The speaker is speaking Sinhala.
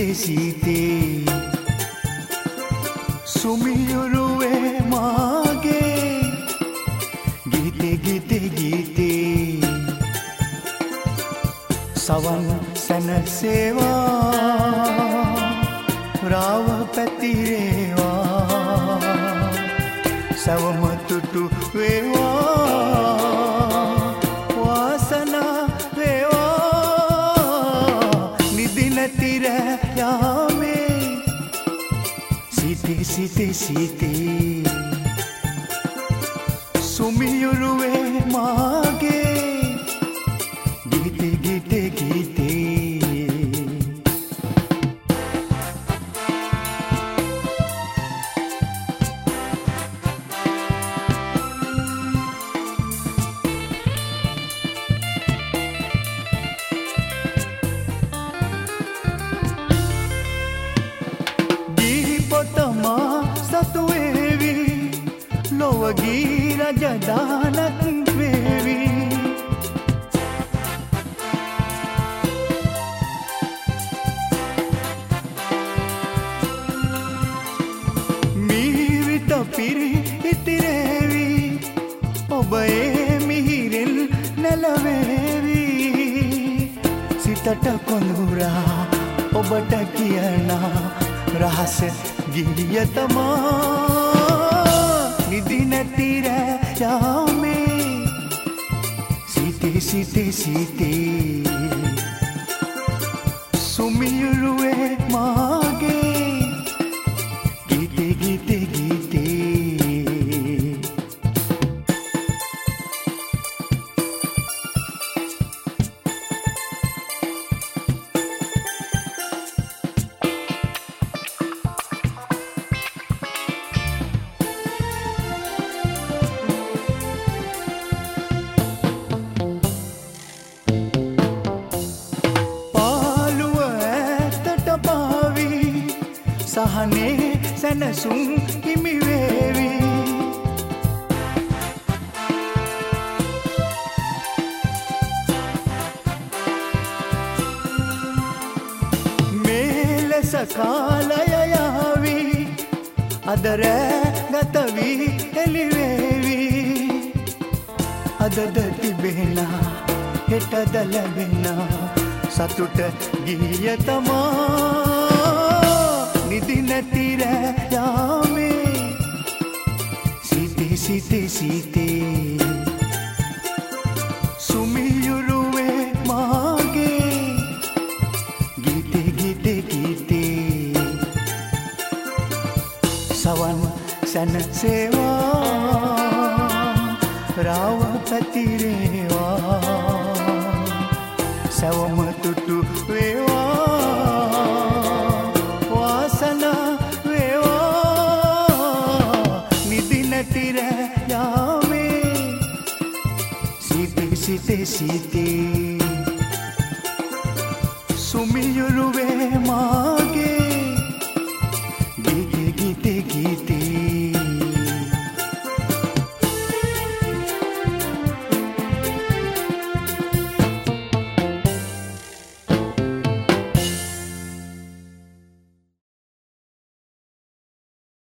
සීතේ සුමියුරුවේ මාගේ ගීතේ සවන් සැනසේවා රාව පැතිරේවා සවම තුටු වේවා වාසනා වේවා නිදි නැති රෑ යාමේ සීතේ සුමියුරුවේ මාගේ ගීතේ ලොවගී රජදානත් වේවි මීවිත පිරි ඉතිරේවි ඔබ ඒ මිහිරෙන් නැලවේවි සිතට කොඳුරා ඔබට කියනා රහස ගිය තමා නිදි නැති රෑ යාමේ සීතේ සුමියුරුවේ මාගේ ගීතේ සහනේ සැනසුම් හිමි වේවි මේ ලෙස කාලය යාවි අද රෑ ගත වී එළිවේවි අදද තිබෙනා හෙටද ලැබෙනා සතුට ගිය තමා නිදි නැති රෑ යාමේ සීතේ සුමියුරුවේ මාගේ ගීතේ සවන් සැනසේවා රාව පැතිරේවා සවම තුටු වේවා වාසනා වේවා නිදි නැති රෑ යාමේ සීතේ සුමියුරු